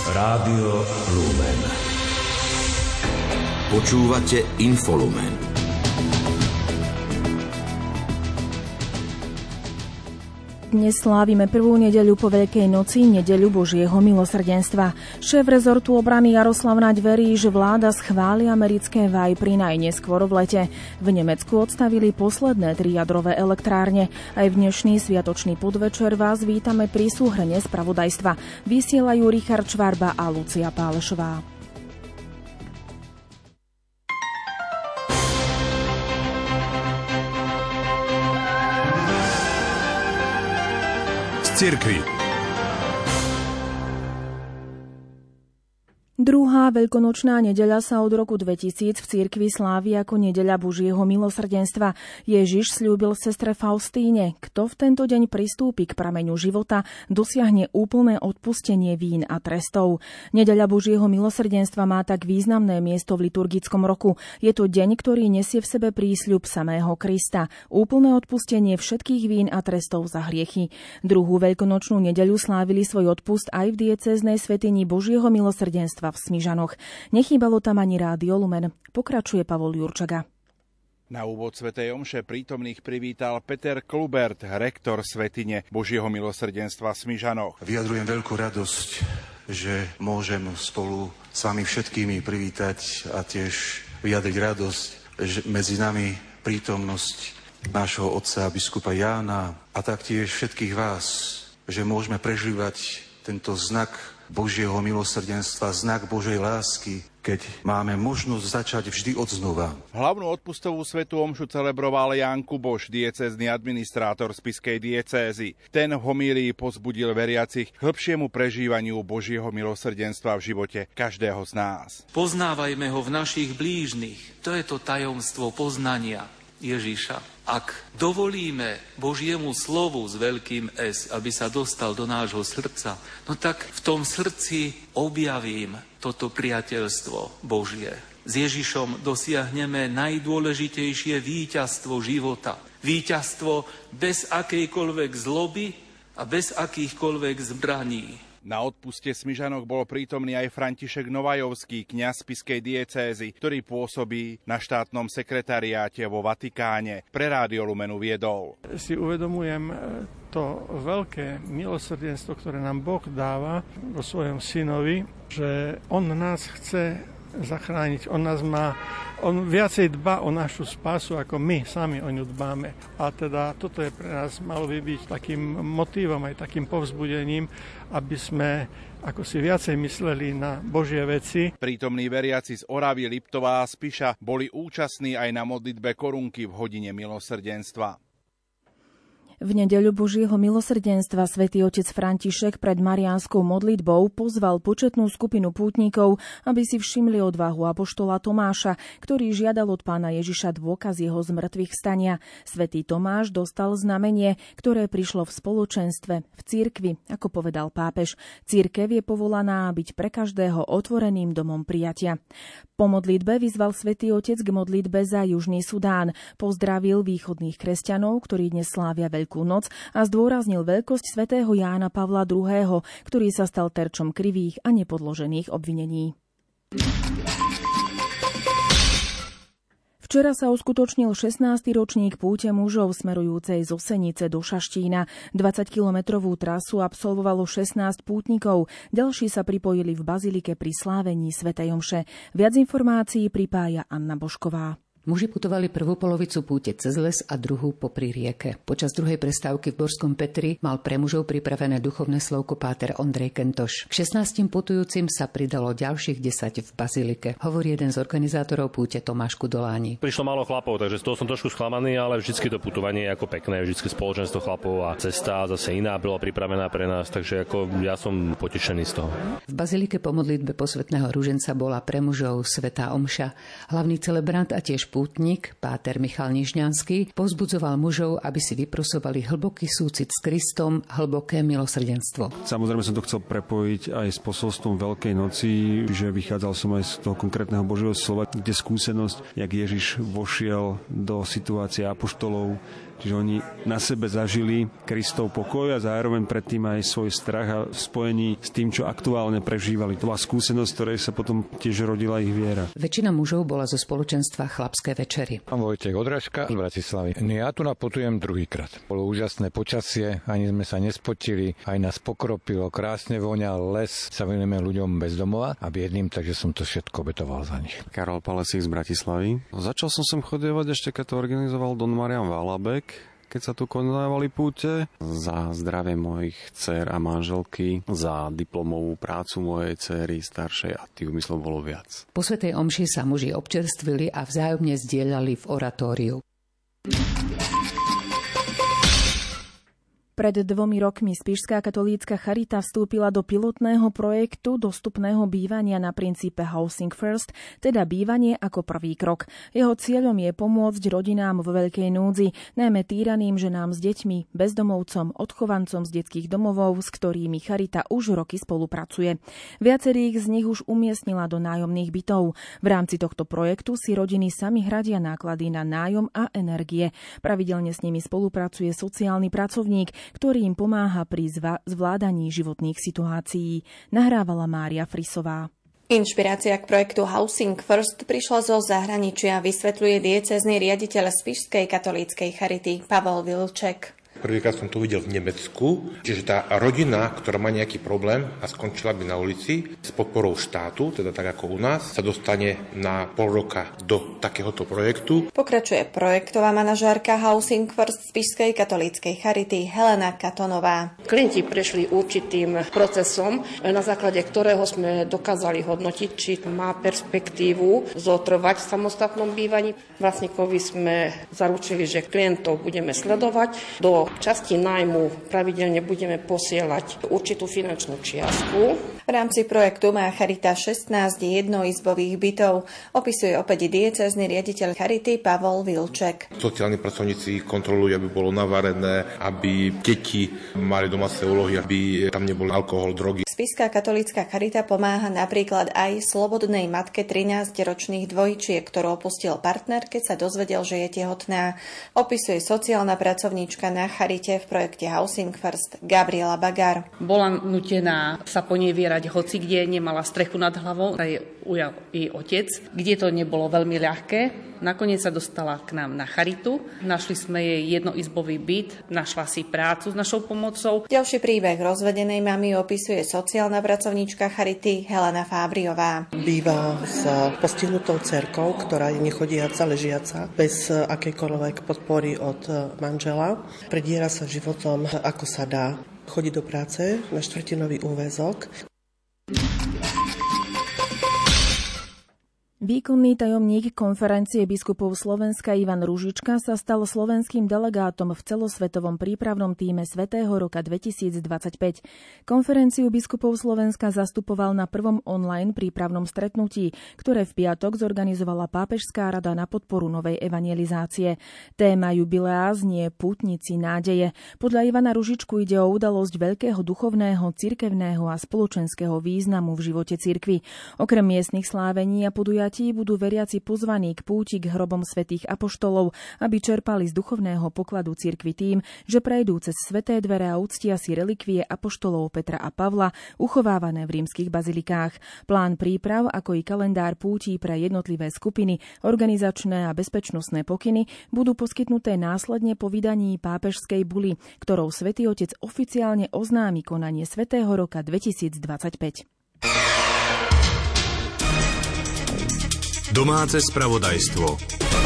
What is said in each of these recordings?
Rádio Lumen. Počúvate Infolumen. Dnes slávime prvú nedeľu po Veľkej noci, nedeľu Božieho milosrdenstva. Šéf rezortu obrany Jaroslav Naď verí, že vláda schváli americké Vipry najneskôr v lete. V Nemecku odstavili posledné 3 jadrové elektrárne. Aj v dnešný sviatočný podvečer vás vítame pri súhrne spravodajstva. Vysielajú Richard Čvarba a Lucia Pálešová. Cirkvi. Druhá veľkonočná nedeľa sa od roku 2000 v cirkvi slávi ako nedeľa Božieho milosrdenstva. Ježiš sľúbil sestre Faustíne, kto v tento deň pristúpi k prameňu života, dosiahne úplné odpustenie vín a trestov. Nedeľa Božieho milosrdenstva má tak významné miesto v liturgickom roku. Je to deň, ktorý nesie v sebe prísľub samého Krista, úplné odpustenie všetkých vín a trestov za hriechy. Druhú veľkonočnú nedeľu slávili svoj odpust aj v diecéznej svätyni Božieho milosrdenstva v Smižanoch. Nechýbalo tam ani Rádio Lumen. Pokračuje Pavol Jurčaga. Na úvod svätej omše prítomných privítal Peter Klubert, rektor svätyne Božieho milosrdenstva v Smižanoch. Vyjadrujem veľkú radosť, že môžem spolu s vami všetkými privítať a tiež vyjadriť radosť, že medzi nami prítomnosť nášho otca biskupa Jána a taktiež všetkých vás, že môžeme prežívať tento znak Božieho milosrdenstva, znak Božej lásky, keď máme možnosť začať vždy odznova. Hlavnú odpustovú svätú omšu celebroval Ján Kuboš, diecézny administrátor spišskej diecézy. Ten v homílii povzbudil veriacich k hĺbšiemu prežívaniu Božieho milosrdenstva v živote každého z nás. Poznávajme ho v našich blížnych. To je to tajomstvo poznania Ježiša. Ak dovolíme Božiemu slovu s veľkým S, aby sa dostal do nášho srdca, no tak v tom srdci objavím toto priateľstvo Božie. S Ježišom dosiahneme najdôležitejšie víťazstvo života. Víťazstvo bez akejkoľvek zloby a bez akýchkoľvek zbraní. Na odpuste Smižanoch bol prítomný aj František Novajovský, kňaz spišskej diecézy, ktorý pôsobí na štátnom sekretariáte vo Vatikáne. Pre Rádio Lumen uviedol. Si uvedomujem to veľké milosrdenstvo, ktoré nám Boh dáva vo svojom synovi, že on nás chce zachrániť. On viacej dbá o našu spásu, ako my sami o ňu dbáme. A teda toto je pre nás malo by byť takým motívom, aj takým povzbudením, aby sme ako si viacej mysleli na Božie veci. Prítomní veriaci z Oravy, Liptova a Spiša boli účastní aj na modlitbe korunky v hodine milosrdenstva. V nedeľu Božieho milosrdenstva svätý otec František pred mariánskou modlitbou pozval početnú skupinu pútnikov, aby si všimli odvahu apoštola Tomáša, ktorý žiadal od pána Ježiša dôkaz jeho zmrtvých vstania. Svätý Tomáš dostal znamenie, ktoré prišlo v spoločenstve, v cirkvi, ako povedal pápež. Cirkev je povolaná byť pre každého otvoreným domom prijatia. Po modlitbe vyzval svätý otec k modlitbe za Južný Sudán. Pozdravil východných kresťanov, ktorí dnes slávia Veľkú noc, a zdôraznil veľkosť svätého Jána Pavla II., ktorý sa stal terčom krivých a nepodložených obvinení. Včera sa uskutočnil 16. ročník púte mužov smerujúcej zo Senice do Šaštína. 20-kilometrovú trasu absolvovalo 16 pútnikov. Ďalší sa pripojili v bazilike pri slávení svätej omše. Viac informácií pripája Anna Božková. Muži putovali prvú polovicu púte cez les a druhú popri rieke. Počas druhej prestávky v Borskom Petri mal pre mužov pripravené duchovné slovko páter Ondrej Kentoš. K 16 putujúcim sa pridalo ďalších 10 v bazilike, hovorí jeden z organizátorov púte Tomáš Kudoláni. Prišlo málo chlapov, takže z toho som trošku sklamaný, ale vždycky to putovanie je ako pekné, vždycky spoločenstvo chlapov a cesta zase iná bola pripravená pre nás, takže ako ja som potešený z toho. V bazilike po modlitbe posvätného ruženca bola pre mužov svätá omša. Hlavný celebrant a tiež pútnik, páter Michal Nižňanský, povzbudzoval mužov, aby si vyprosovali hlboký súcit s Kristom, hlboké milosrdenstvo. Samozrejme som to chcel prepojiť aj s posolstvom Veľkej noci, že vychádzal som aj z toho konkrétneho Božieho slova, kde skúsenosť, jak Ježiš vošiel do situácie apoštolov, Čiže oni na sebe zažili Kristov pokoj a zároveň predtým aj svoj strach a spojení s tým, čo aktuálne prežívali. To bola skúsenosť, ktorej sa potom tiež rodila ich viera. Väčšina mužov bola zo spoločenstva Chlapské večery. Pán Vojtech Odrážka z Bratislavy. Ja tu naputujem druhýkrát. Bolo úžasné počasie, ani sme sa nespotili, aj nás pokropilo, krásne voňal les, sa venujeme ľuďom bez domova a biedným, takže som to všetko obetoval za nich. Karol Palesík z Bratislavy. Začal som sem chodievať ešte, keď to organizoval Don Marian Válabek, keď sa tu konávali púte. Za zdravie mojich dcer a manželky, za diplomovú prácu mojej dcery staršej a tých úmyslov bolo viac. Po svätej omši sa muži občerstvili a vzájomne zdieľali v oratóriu. Pred 2 rokmi Spišská katolícka charita vstúpila do pilotného projektu dostupného bývania na princípe Housing First, teda bývanie ako prvý krok. Jeho cieľom je pomôcť rodinám vo veľkej núdzi, najmä týraným ženám s deťmi, bezdomovcom, odchovancom z detských domovov, s ktorými charita už roky spolupracuje. Viacerých z nich už umiestnila do nájomných bytov. V rámci tohto projektu si rodiny sami hradia náklady na nájom a energie. Pravidelne s nimi spolupracuje sociálny pracovník, ktorý im pomáha pri zvládaní životných situácií. Nahrávala Mária Frisová. Inšpirácia k projektu Housing First prišla zo zahraničia, vysvetľuje diecézny riaditeľ Spišskej katolíckej charity Pavol Vilček. Prvýkrát som to videl v Nemecku, čiže tá rodina, ktorá má nejaký problém a skončila by na ulici, s podporou štátu, teda tak ako u nás, sa dostane na pol roka do takéhoto projektu. Pokračuje projektová manažérka Housing First Spišskej katolíckej charity Helena Katonová. Klienti prešli určitým procesom, na základe ktorého sme dokázali hodnotiť, či má perspektívu zotrvať v samostatnom bývaní. Vlastníkovi sme zaručili, že klientov budeme sledovať. Do časti nájmu pravidelne budeme posielať určitú finančnú čiastku. V rámci projektu má charita 16 jednoizbových bytov, opisuje opäť diecézny riaditeľ charity Pavol Vilček. Sociálni pracovníci kontrolujú, aby bolo navarené, aby deti mali domáce úlohy, aby tam nebol alkohol, drogy. Spišská katolícka charita pomáha napríklad aj slobodnej matke 13-ročných dvojčiek, ktorú opustil partner, keď sa dozvedel, že je tehotná. Opisuje sociálna pracovníčka na charite v projekte Housing First Gabriela Bagar. Bola nutená sa ponevierať hoci kde, nemala strechu nad hlavou, aj ujal jej otec, kde to nebolo veľmi ľahké. Nakoniec sa dostala k nám na charitu, našli sme jej jednoizbový byt, našla si prácu s našou pomocou. Ďalší príbeh rozvedenej mamy opisuje sociálna pracovníčka charity Helena Fábriová. Býva s postihnutou dcerkou, ktorá je nechodiaca, ležiaca, bez akejkoľvek podpory od manžela. Prediera sa životom, ako sa dá. Chodí do práce na štvrtinový úväzok. Výkonný tajomník Konferencie biskupov Slovenska Ivan Ružička sa stal slovenským delegátom v celosvetovom prípravnom tíme Svätého roka 2025. Konferenciu biskupov Slovenska zastupoval na prvom online prípravnom stretnutí, ktoré v piatok zorganizovala Pápežská rada na podporu novej evangelizácie. Téma jubilea znie Pútnici nádeje. Podľa Ivana Ružičku ide o udalosť veľkého duchovného, cirkevného a spoločenského významu v živote cirkvi. Okrem miestnych slávení a podujatí budú veriaci pozvaní k púti k hrobom svätých apoštolov, aby čerpali z duchovného pokladu cirkvi tým, že prejdú cez sväté dvere a uctia si relikvie apoštolov Petra a Pavla, uchovávané v rímskych bazilikách. Plán príprav, ako i kalendár pútí pre jednotlivé skupiny, organizačné a bezpečnostné pokyny budú poskytnuté následne po vydaní pápežskej buly, ktorou Svätý Otec oficiálne oznámi konanie Svätého roka 2025. Domáce spravodajstvo.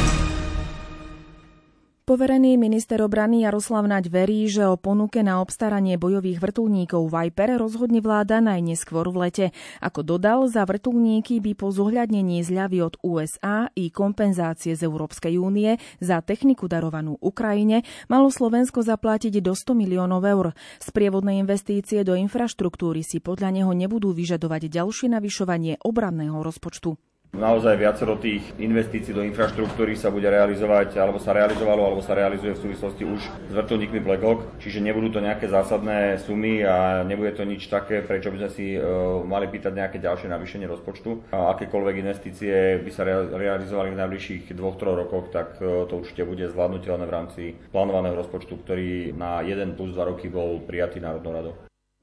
Poverený minister obrany Jaroslav Naď verí, že o ponuke na obstaranie bojových vrtuľníkov Viper rozhodne vláda najneskôr v lete. Ako dodal, za vrtuľníky by po zohľadnení zľavy od USA i kompenzácie z Európskej únie za techniku darovanú Ukrajine malo Slovensko zaplatiť do 100 miliónov eur. Sprievodné investície do infraštruktúry si podľa neho nebudú vyžadovať ďalšie navyšovanie obranného rozpočtu. Naozaj viacero tých investícií do infraštruktúry sa bude realizovať, alebo sa realizovalo, alebo sa realizuje v súvislosti už s vrtuľníkmi Black Hawk, čiže nebudú to nejaké zásadné sumy a nebude to nič také, prečo by sme si mali pýtať nejaké ďalšie navýšenie rozpočtu. A akékoľvek investície by sa realizovali v najbližších 2-3 rokoch, tak to určite bude zvládnutelné v rámci plánovaného rozpočtu, ktorý na 1 plus 2 roky bol prijatý Národnou radou.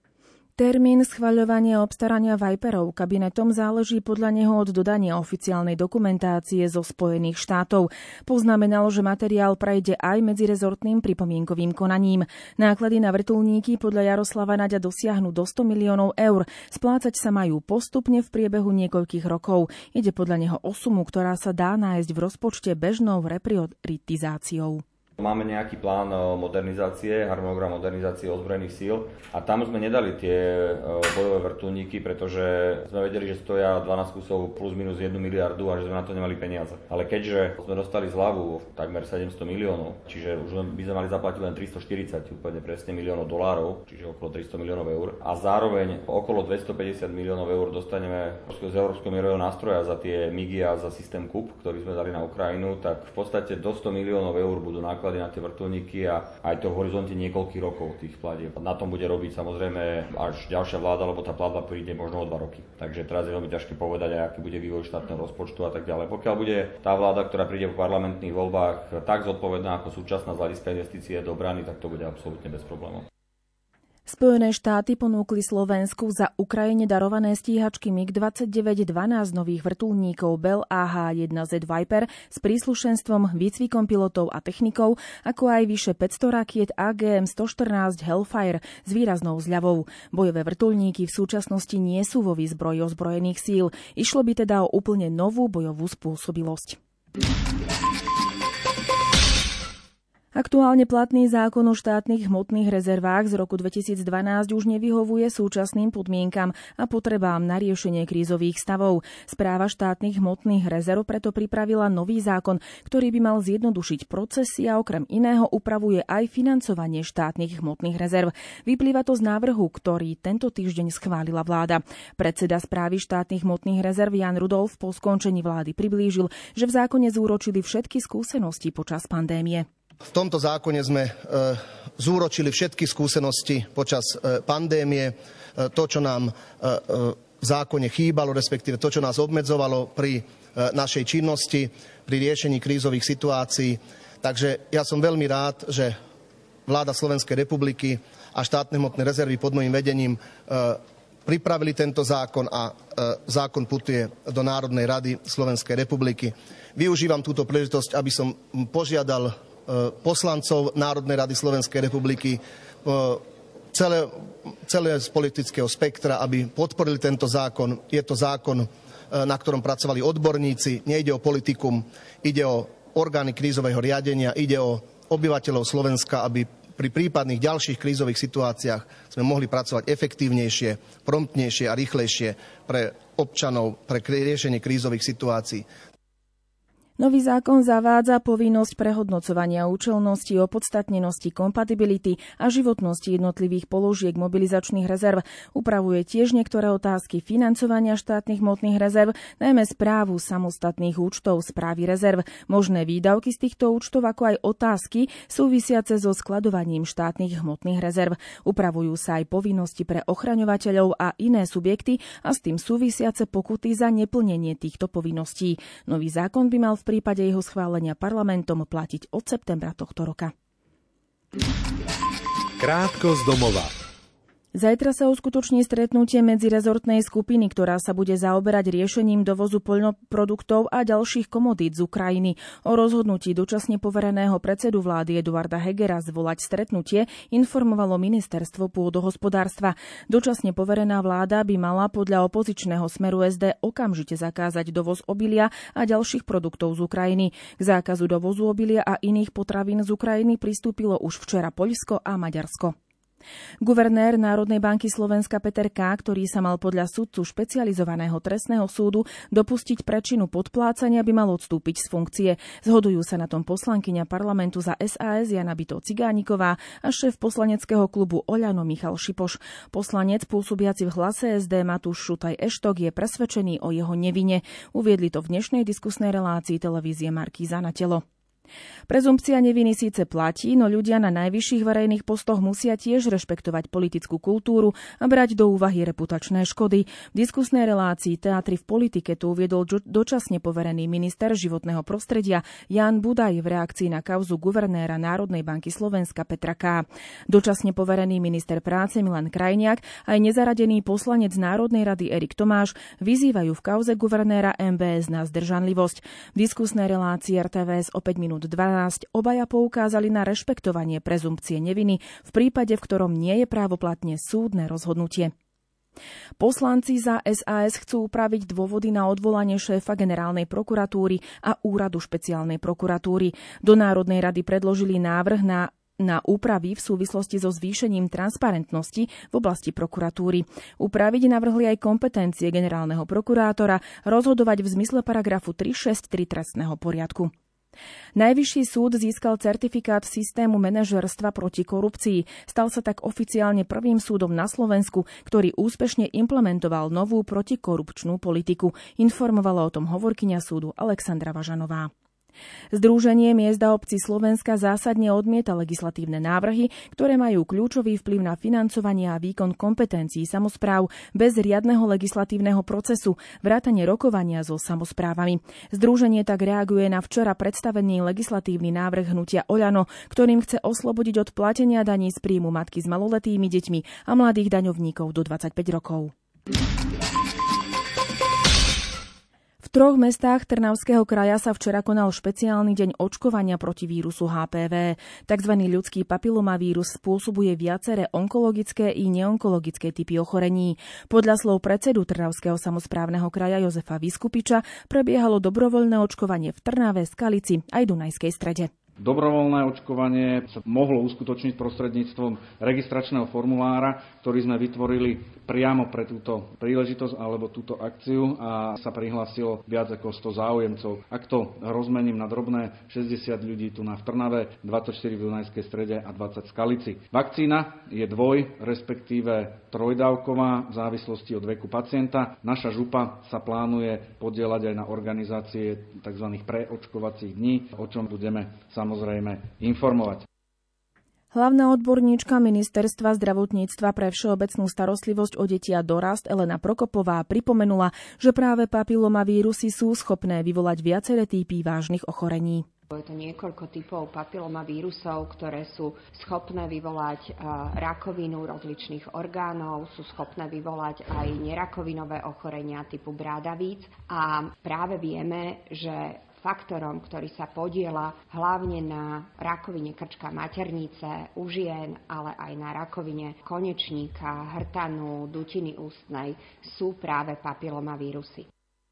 Termín schvaľovania a obstarania Viperov kabinetom záleží podľa neho od dodania oficiálnej dokumentácie zo Spojených štátov. Poznamenalo, že materiál prejde aj medzirezortným pripomienkovým konaním. Náklady na vrtuľníky podľa Jaroslava Naďa dosiahnu do 100 miliónov eur. Splácať sa majú postupne v priebehu niekoľkých rokov. Ide podľa neho o sumu, ktorá sa dá nájsť v rozpočte bežnou reprioritizáciou. Máme nejaký plán modernizácie, harmonogram modernizácie ozbrojených síl a tam sme nedali tie bojové vrtuľníky, pretože sme vedeli, že stoja 12 kusov plus minus 1 miliardu a že sme na to nemali peniaze. Ale keďže sme dostali zľavu takmer 700 miliónov, čiže už by sme mali zaplatiť len 340 úplne presne miliónov dolárov, čiže okolo 300 miliónov eur a zároveň okolo 250 miliónov eur dostaneme z Európskeho mierového nástroja za tie MIGI a za systém KUP, ktorý sme dali na Ukrajinu, tak v podstate do 100 miliónov eur budú náklady na tie vrtuľníky a aj to v horizonte niekoľkých rokov tých platieb. Na tom bude robiť samozrejme až ďalšia vláda, lebo tá platba príde možno o 2 roky. Takže teraz je veľmi ťažké povedať, aký bude vývoj štátneho rozpočtu a tak ďalej. Pokiaľ bude tá vláda, ktorá príde v parlamentných voľbách tak zodpovedná ako súčasná z hľadiska investície do obrany, tak to bude absolútne bez problémov. Spojené štáty ponúkli Slovensku za Ukrajine darované stíhačky MiG-29 12 nových vrtuľníkov Bell AH-1Z Viper s príslušenstvom, výcvikom pilotov a technikov, ako aj vyše 500 rakiet AGM-114 Hellfire s výraznou zľavou. Bojové vrtuľníky v súčasnosti nie sú vo výzbroji ozbrojených síl. Išlo by teda o úplne novú bojovú spôsobilosť. Aktuálne platný zákon o štátnych hmotných rezervách z roku 2012 už nevyhovuje súčasným podmienkam a potrebám na riešenie krízových stavov. Správa štátnych hmotných rezerv preto pripravila nový zákon, ktorý by mal zjednodušiť procesy a okrem iného upravuje aj financovanie štátnych hmotných rezerv. Vyplýva to z návrhu, ktorý tento týždeň schválila vláda. Predseda správy štátnych hmotných rezerv Jan Rudolf po skončení vlády priblížil, že v zákone zúročili všetky skúsenosti počas pandémie. V tomto zákone sme zúročili všetky skúsenosti počas pandémie. To, čo nám v zákone chýbalo, respektíve to, čo nás obmedzovalo pri našej činnosti, pri riešení krízových situácií. Takže ja som veľmi rád, že vláda Slovenskej republiky a štátne hmotné rezervy pod môjim vedením pripravili tento zákon a zákon putuje do Národnej rady Slovenskej republiky. Využívam túto príležitosť, aby som požiadal poslancov Národnej rady Slovenskej republiky celé z politického spektra, aby podporili tento zákon. Je to zákon, na ktorom pracovali odborníci, nejde o politikum, ide o orgány krízového riadenia, ide o obyvateľov Slovenska, aby pri prípadných ďalších krízových situáciách sme mohli pracovať efektívnejšie, promptnejšie a rýchlejšie pre občanov, pre riešenie krízových situácií. Nový zákon zavádza povinnosť prehodnocovania účelnosti, opodstatnenosti, kompatibility a životnosti jednotlivých položiek mobilizačných rezerv. Upravuje tiež niektoré otázky financovania štátnych hmotných rezerv, najmä správu samostatných účtov správy rezerv, možné výdavky z týchto účtov, ako aj otázky súvisiace so skladovaním štátnych hmotných rezerv. Upravujú sa aj povinnosti pre ochraňovateľov a iné subjekty a s tým súvisiace pokuty za neplnenie týchto povinností. Nový zákon by mal v prípade jeho schválenia parlamentom platiť od septembra tohto roka. Krátko z domova. Zajtra sa uskutoční stretnutie medzirezortnej skupiny, ktorá sa bude zaoberať riešením dovozu poľnoproduktov a ďalších komodít z Ukrajiny. O rozhodnutí dočasne povereného predsedu vlády Eduarda Hegera zvolať stretnutie informovalo ministerstvo pôdohospodárstva. Dočasne poverená vláda by mala podľa opozičného Smeru SD okamžite zakázať dovoz obilia a ďalších produktov z Ukrajiny. K zákazu dovozu obilia a iných potravín z Ukrajiny pristúpilo už včera Poľsko a Maďarsko. Guvernér Národnej banky Slovenska Peter K., ktorý sa mal podľa sudcu špecializovaného trestného súdu dopustiť prečinu podplácania, by mal odstúpiť z funkcie. Zhodujú sa na tom poslankyňa parlamentu za SAS Jana Bytov-Cigániková a šéf poslaneckého klubu Oľano Michal Šipoš. Poslanec pôsobiaci v Hlase SD Matúš Šutaj-Eštok je presvedčený o jeho nevine. Uviedli to v dnešnej diskusnej relácii televízie Markíza na telo. Prezumpcia neviny síce platí, no ľudia na najvyšších verejných postoch musia tiež rešpektovať politickú kultúru a brať do úvahy reputačné škody. V diskusnej relácii Teatry v politike tu uviedol dočasne poverený minister životného prostredia Ján Budaj v reakcii na kauzu guvernéra Národnej banky Slovenska Petra K. Dočasne poverený minister práce Milan Krajniak aj nezaradený poslanec Národnej rady Erik Tomáš vyzývajú v kauze guvernéra MBS na zdržanlivosť. V diskusnej relácii RTVS o 5 minút 12 obaja poukázali na rešpektovanie prezumpcie neviny v prípade, v ktorom nie je právoplatne súdne rozhodnutie. Poslanci za SAS chcú upraviť dôvody na odvolanie šéfa generálnej prokuratúry a úradu špeciálnej prokuratúry. Do Národnej rady predložili návrh na úpravy v súvislosti so zvýšením transparentnosti v oblasti prokuratúry. Upraviť navrhli aj kompetencie generálneho prokurátora rozhodovať v zmysle paragrafu 363 trestného poriadku. Najvyšší súd získal certifikát systému manažérstva proti korupcii. Stal sa tak oficiálne prvým súdom na Slovensku, ktorý úspešne implementoval novú protikorupčnú politiku. Informovala o tom hovorkyňa súdu Alexandra Važanová. Združenie miest a obcí Slovenska zásadne odmieta legislatívne návrhy, ktoré majú kľúčový vplyv na financovanie a výkon kompetencií samospráv bez riadneho legislatívneho procesu, vrátane rokovania so samosprávami. Združenie tak reaguje na včera predstavený legislatívny návrh hnutia Oľano, ktorým chce oslobodiť od platenia daní z príjmu matky s maloletými deťmi a mladých daňovníkov do 25 rokov. V 3 mestách Trnavského kraja sa včera konal špeciálny deň očkovania proti vírusu HPV. Takzvaný ľudský papilomavírus spôsobuje viaceré onkologické i neonkologické typy ochorení. Podľa slov predsedu Trnavského samosprávneho kraja Jozefa Vyskupiča prebiehalo dobrovoľné očkovanie v Trnave, Skalici aj Dunajskej Strede. Dobrovoľné očkovanie sa mohlo uskutočniť prostredníctvom registračného formulára, ktorý sme vytvorili priamo pre túto príležitosť alebo túto akciu a sa prihlásilo viac ako 100 záujemcov. Ak to rozmením na drobné, 60 ľudí tu v Trnave, 24 v Dunajskej Strede a 20 v Skalici. Vakcína je respektíve trojdávková v závislosti od veku pacienta. Naša župa sa plánuje podieľať aj na organizácie tzv. Preočkovacích dní, o čom budeme samozrejme informovať. Hlavná odborníčka Ministerstva zdravotníctva pre všeobecnú starostlivosť o deti a dorast Elena Prokopová pripomenula, že práve papilomavírusy sú schopné vyvolať viaceré typy vážnych ochorení. Je to niekoľko typov papilomavírusov, ktoré sú schopné vyvolať rakovinu rozličných orgánov, sú schopné vyvolať aj nerakovinové ochorenia typu brádavíc a práve vieme, že faktorom, ktorý sa podieľa hlavne na rakovine krčka maternice u žien, ale aj na rakovine konečníka, hrtanu, dutiny ústnej, sú práve papilomavírusy.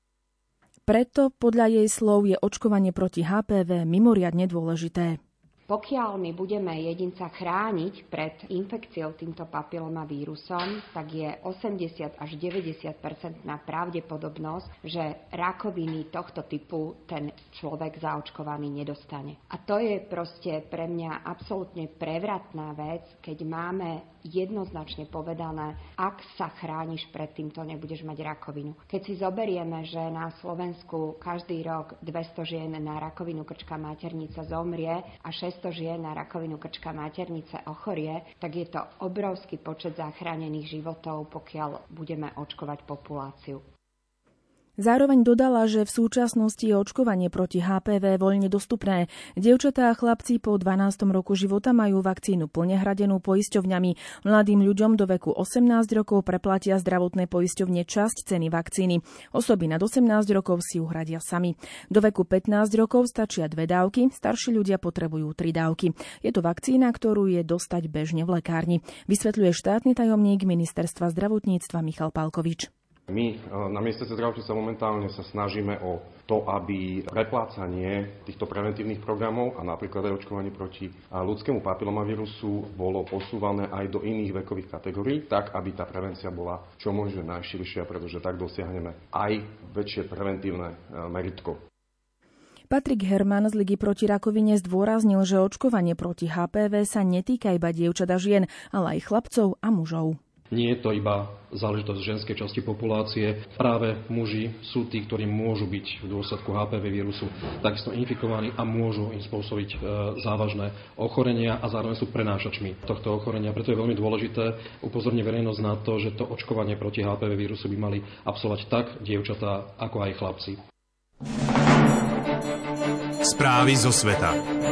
Preto podľa jej slov je očkovanie proti HPV mimoriadne dôležité. Pokiaľ my budeme jedinca chrániť pred infekciou týmto papilomavírusom, tak je 80 až 90% pravdepodobnosť, že rakoviny tohto typu ten človek zaočkovaný nedostane. A to je proste pre mňa absolútne prevratná vec, keď máme jednoznačne povedané, ak sa chrániš pred týmto, nebudeš mať rakovinu. Keď si zoberieme, že na Slovensku každý rok 200 žien na rakovinu krčka maternice zomrie a 600 žien na rakovinu krčka maternice ochorie, tak je to obrovský počet zachránených životov, pokiaľ budeme očkovať populáciu. Zároveň dodala, že v súčasnosti je očkovanie proti HPV voľne dostupné. Dievčatá a chlapci po 12. roku života majú vakcínu plne hradenú poisťovňami. Mladým ľuďom do veku 18 rokov preplatia zdravotné poisťovne časť ceny vakcíny. Osoby nad 18 rokov si ju hradia sami. Do veku 15 rokov stačia 2 dávky, starší ľudia potrebujú 3 dávky. Je to vakcína, ktorú je dostať bežne v lekárni, vysvetľuje štátny tajomník Ministerstva zdravotníctva Michal Pálkovič. My na ministerstve zdravotníctva momentálne sa snažíme o to, aby preplácanie týchto preventívnych programov a napríklad aj očkovanie proti ľudskému papilomavírusu bolo posúvané aj do iných vekových kategórií, tak aby tá prevencia bola čo možno najširšia, pretože tak dosiahneme aj väčšie preventívne meritko. Patrik Herman z Ligy proti rakovine zdôraznil, že očkovanie proti HPV sa netýka iba dievčat a žien, ale aj chlapcov a mužov. Nie je to iba záležitosť ženskej časti populácie. Práve muži sú tí, ktorí môžu byť v dôsledku HPV vírusu takisto infikovaní a môžu im spôsobiť závažné ochorenia a zároveň sú prenášačmi tohto ochorenia. Preto je veľmi dôležité upozorniť verejnosť na to, že to očkovanie proti HPV vírusu by mali absolvovať tak dievčatá, ako aj chlapci. Správy zo sveta.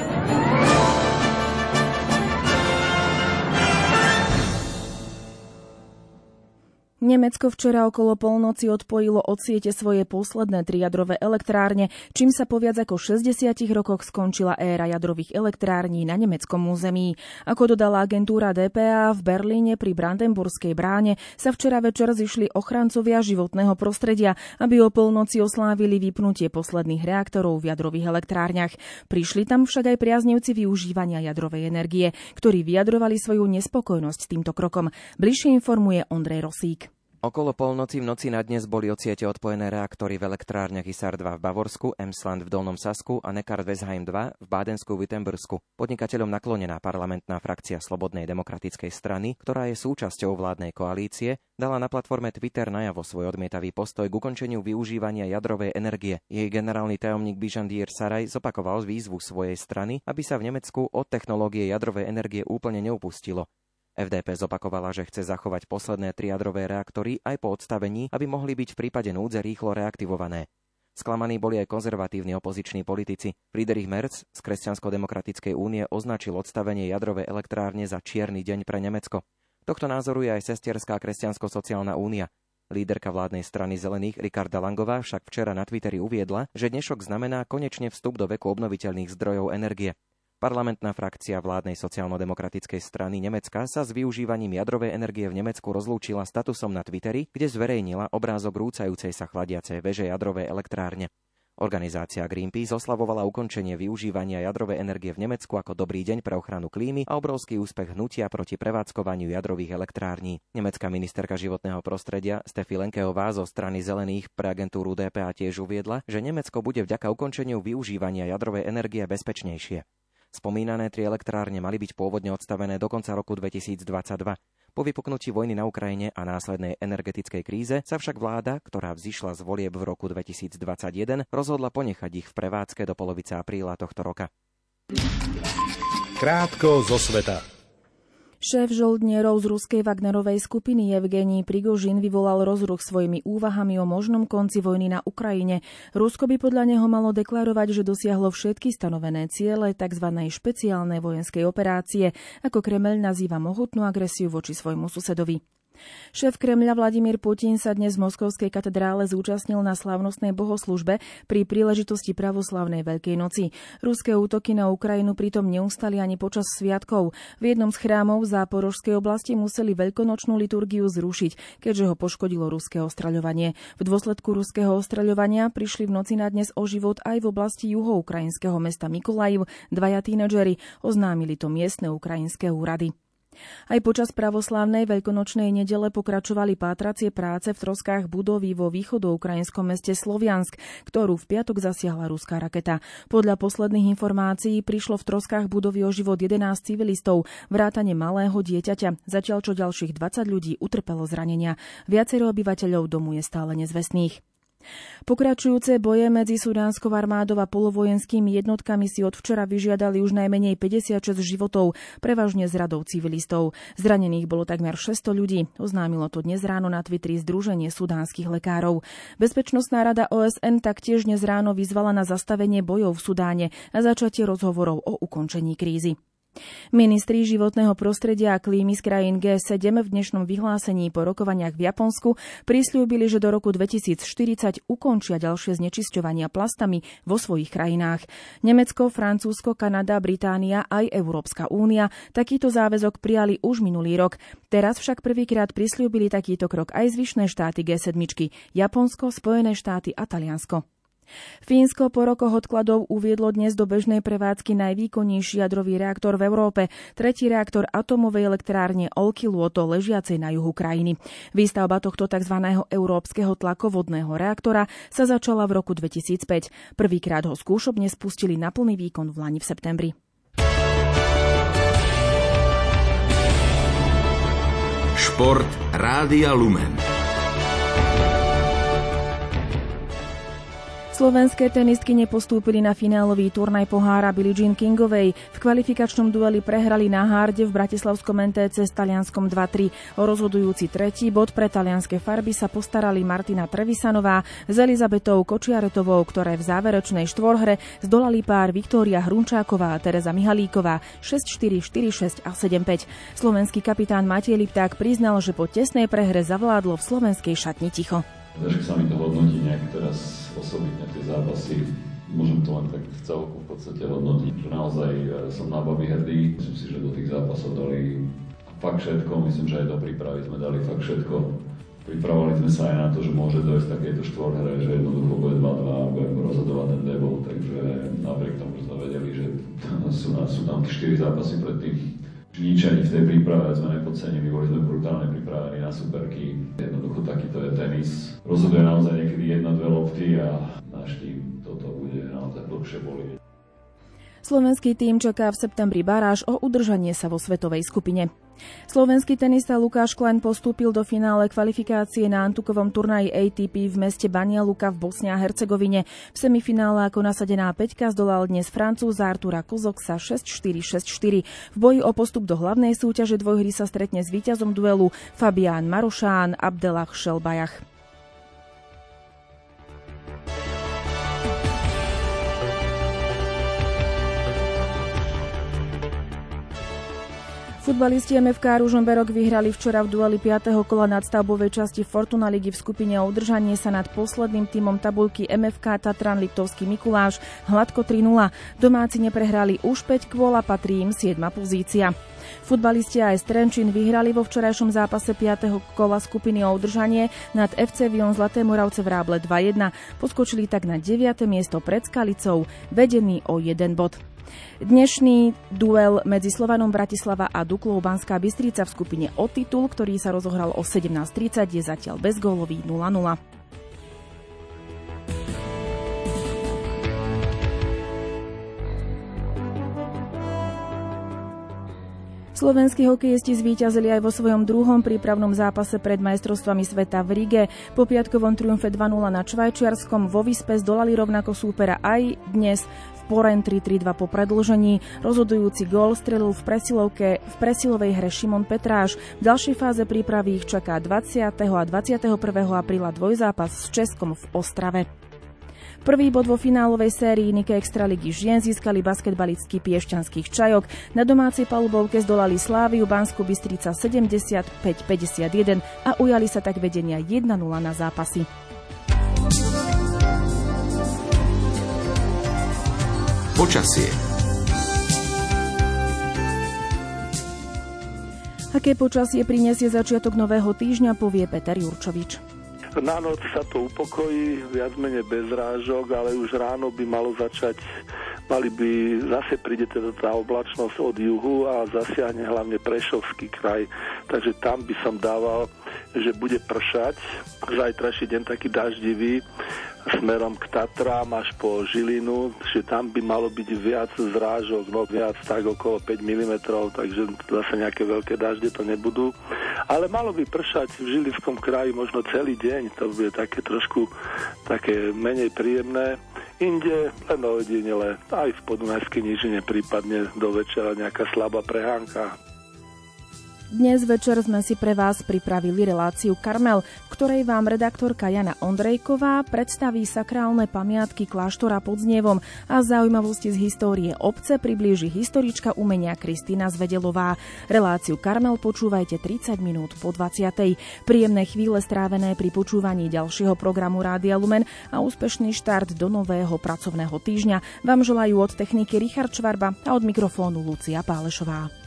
Nemecko včera okolo polnoci odpojilo od siete svoje posledné 3 jadrové elektrárne, čím sa po viac ako 60 rokoch skončila éra jadrových elektrární na nemeckom území. Ako dodala agentúra DPA, v Berlíne pri Brandenburskej bráne sa včera večer zišli ochrancovia životného prostredia, aby o polnoci oslávili vypnutie posledných reaktorov v jadrových elektrárniach. Prišli tam však aj priaznivci využívania jadrovej energie, ktorí vyjadrovali svoju nespokojnosť s týmto krokom. Bližšie informuje Ondrej Rosík. Okolo polnoci v noci na dnes boli od siete odpojené reaktory v elektrárniach Isar 2 v Bavorsku, Emsland v Dolnom Sasku a Neckar-Westheim 2 v Bádensku-Württembersku. Podnikateľom naklonená parlamentná frakcia Slobodnej demokratickej strany, ktorá je súčasťou vládnej koalície, dala na platforme Twitter najavo svoj odmietavý postoj k ukončeniu využívania jadrovej energie. Jej generálny tajomník Bijan Diersaraj zopakoval výzvu svojej strany, aby sa v Nemecku od technológie jadrovej energie úplne neupustilo. FDP zopakovala, že chce zachovať posledné 3 jadrové reaktory aj po odstavení, aby mohli byť v prípade núdze rýchlo reaktivované. Sklamaní boli aj konzervatívni opoziční politici. Friedrich Merz z Kresťansko-demokratickej únie označil odstavenie jadrovej elektrárne za čierny deň pre Nemecko. Tohto názoru je aj sestierská Kresťansko-sociálna únia. Líderka vládnej strany Zelených Ricarda Langová však včera na Twitteri uviedla, že dnešok znamená konečne vstup do veku obnoviteľných zdrojov energie. Parlamentná frakcia vládnej sociálno-demokratickej strany Nemecka sa s využívaním jadrovej energie v Nemecku rozlúčila statusom na Twitteri, kde zverejnila obrázok rúcajúcej sa chladiacej veže jadrovej elektrárne. Organizácia Greenpeace oslavovala ukončenie využívania jadrovej energie v Nemecku ako dobrý deň pre ochranu klímy a obrovský úspech hnutia proti prevádzkovaniu jadrových elektrární. Nemecká ministerka životného prostredia Steffi Lenkeová zo strany Zelených pre agentúru DPA tiež uviedla, že Nemecko bude vďaka ukončeniu využívania jadrovej energie bezpečnejšie. Spomínané 3 elektrárne mali byť pôvodne odstavené do konca roku 2022. Po vypuknutí vojny na Ukrajine a následnej energetickej kríze sa však vláda, ktorá vzišla z volieb v roku 2021, rozhodla ponechať ich v prevádzke do polovice apríla tohto roka. Krátko zo sveta. Šéf žoldnierov z ruskej Wagnerovej skupiny Evgenij Prigožin vyvolal rozruch svojimi úvahami o možnom konci vojny na Ukrajine. Rusko by podľa neho malo deklarovať, že dosiahlo všetky stanovené ciele tzv. Špeciálnej vojenskej operácie, ako Kremeľ nazýva mohutnú agresiu voči svojmu susedovi. Šéf Kremľa Vladimír Putin sa dnes v Moskovskej katedrále zúčastnil na slávnostnej bohoslužbe pri príležitosti pravoslavnej Veľkej noci. Ruské útoky na Ukrajinu pritom neustali ani počas sviatkov. V jednom z chrámov v Záporožskej oblasti museli veľkonočnú liturgiu zrušiť, keďže ho poškodilo ruské ostreľovanie. V dôsledku ruského ostreľovania prišli v noci na dnes o život aj v oblasti juhoukrajinského mesta Mykolajiv 2 tínedžeri, oznámili to miestne ukrajinské úrady. Aj počas pravoslávnej veľkonočnej nedele pokračovali pátracie práce v troskách budovy vo východoukrajinskom meste Sloviansk, ktorú v piatok zasiahla ruská raketa. Podľa posledných informácií prišlo v troskách budovy o život 11 civilistov, vrátane malého dieťaťa, zatiaľ čo ďalších 20 ľudí utrpelo zranenia. Viacero obyvateľov domu je stále nezvestných. Pokračujúce boje medzi sudánskou armádou a polovojenskými jednotkami si od včera vyžiadali už najmenej 56 životov, prevažne z radov civilistov. Zranených bolo takmer 600 ľudí, oznámilo to dnes ráno na Twitteri Združenie sudánskych lekárov. Bezpečnostná rada OSN taktiež dnes ráno vyzvala na zastavenie bojov v Sudáne a začatie rozhovorov o ukončení krízy. Ministri životného prostredia a klímy z krajín G7 v dnešnom vyhlásení po rokovaniach v Japonsku prisľúbili, že do roku 2040 ukončia ďalšie znečisťovania plastami vo svojich krajinách. Nemecko, Francúzsko, Kanada, Británia aj Európska únia takýto záväzok prijali už minulý rok. Teraz však prvýkrát prisľúbili takýto krok aj zvyšné štáty G7: Japonsko, Spojené štáty a Taliansko. Fínsko po rokoch odkladov uviedlo dnes do bežnej prevádzky najvýkonnejší jadrový reaktor v Európe, tretí reaktor atomovej elektrárne Olkiluoto ležiacej na juhu krajiny. Výstavba tohto tzv. Európskeho tlakovodného reaktora sa začala v roku 2005. Prvýkrát ho skúšobne spustili na plný výkon v lani v septembri. Šport Rádia Lumen. Slovenské tenistky nepostúpili na finálový turnaj pohára Billie Jean Kingovej. V kvalifikačnom dueli prehrali na hárde v bratislavskom NTC s Talianskom 2-3. O rozhodujúci tretí bod pre talianske farby sa postarali Martina Trevisanová s Elizabetou Kočiaretovou, ktoré v záverečnej štvorhre zdolali pár Viktória Hrunčáková a Tereza Mihalíková 6-4, 4-6 a 7-5. Slovenský kapitán Matej Lipták priznal, že po tesnej prehre zavládlo v slovenskej šatni ticho. Ťažko sa mi to hodnotí nejak teraz osobitne tie zápasy. Môžem to len tak v celku v podstate hodnotiť, že naozaj som na baby hrdý. Myslím si, že do tých zápasov dali fakt všetko. Myslím, že aj do prípravy sme dali fakt všetko. Pripravovali sme sa aj na to, že môže dojsť takéto štvorhre, že jednoducho bude 2-2 a budeme rozhodovať ten debol. Takže napriek tomu, že sme vedeli, že sú tam 4 zápasy predtým. Nič ani v tej príprave sme nepodcenili, boli sme brutálne pripravení na superky. Jednoducho takýto je tenis. Rozhoduje naozaj niekedy 1-2 lopty a náš tým toto bude naozaj dlhšie bolieť. Slovenský tím čaká v septembri baráž o udržanie sa vo svetovej skupine. Slovenský tenista Lukáš Klein postúpil do finále kvalifikácie na antukovom turnaji ATP v meste Banja Luka v Bosne a Hercegovine. V semifinále ako nasadená päťka zdolal dnes Francúza Artura Kozoksa 6-4, 6-4. V boji o postup do hlavnej súťaže dvojhry sa stretne s víťazom duelu Fabián Marušán Abdellah Šelbajach. Futbalisti MFK Ružomberok vyhrali včera v dueli 5. kola nadstavbovej časti Fortuna ligy v skupine o udržanie sa nad posledným tímom tabuľky MFK Tatran Liptovský Mikuláš hladko 3-0. Domáci neprehrali už 5 kôl a patrí im 7. pozícia. Futbalisti AS Trenčín vyhrali vo včerajšom zápase 5. kola skupiny o udržanie nad FC Vion Zlaté Moravce v Ráble 2-1. Poskočili tak na 9. miesto pred Skalicou, vedený o 1 bod. Dnešný duel medzi Slovanom Bratislava a Duklou Banská Bystrica v skupine o titul, ktorý sa rozohral o 17:30, je zatiaľ bezgólový 0-0. Slovenskí hokejisti zvíťazili aj vo svojom druhom prípravnom zápase pred majstrovstvami sveta v Rige. Po piatkovom triumfe 2-0 nad Švajčiarskom vo Vispe zdolali rovnako súpera aj dnes v Poren 3-3-2 po predĺžení. Rozhodujúci gól strelil v presilovej hre Šimon Petráš. V ďalšej fáze prípravy ich čaká 20. a 21. apríla dvojzápas s Českom v Ostrave. Prvý bod vo finálovej sérii Nike Extraligy žien získali basketbalisti Piešťanských Čajok. Na domácej palubovke zdolali Sláviu Banskú Bystrica 75-51 a ujali sa tak vedenia 1-0 na zápasy. Počasie. Aké počasie prinesie začiatok nového týždňa, povie Peter Jurčovič. Na noc sa to upokojí, viac menej bez rážok, ale už ráno by zase príde teda tá oblačnosť od juhu a zasiahne hlavne Prešovský kraj. Takže tam by som dával, že bude pršať. Zajtrajší deň taký daždivý smerom k Tatrám až po Žilinu, že tam by malo byť viac zrážok, viac tak okolo 5 mm, takže zase nejaké veľké dažde to nebudú. Ale malo by pršať v Žilinskom kraji možno celý deň, to bude také trošku také menej príjemné. Inde len ojedinele, aj v Podunajskej nížine prípadne do večera nejaká slabá prehánka. Dnes večer sme si pre vás pripravili reláciu Karmel, v ktorej vám redaktorka Jana Ondrejková predstaví sakrálne pamiatky kláštora pod Znievom a zaujímavosti z histórie obce priblíži historička umenia Kristína Zvedelová. Reláciu Karmel počúvajte 30 minút po 20. Príjemné chvíle strávené pri počúvaní ďalšieho programu Rádia Lumen a úspešný štart do nového pracovného týždňa vám želajú od techniky Richard Švarba a od mikrofónu Lucia Pálešová.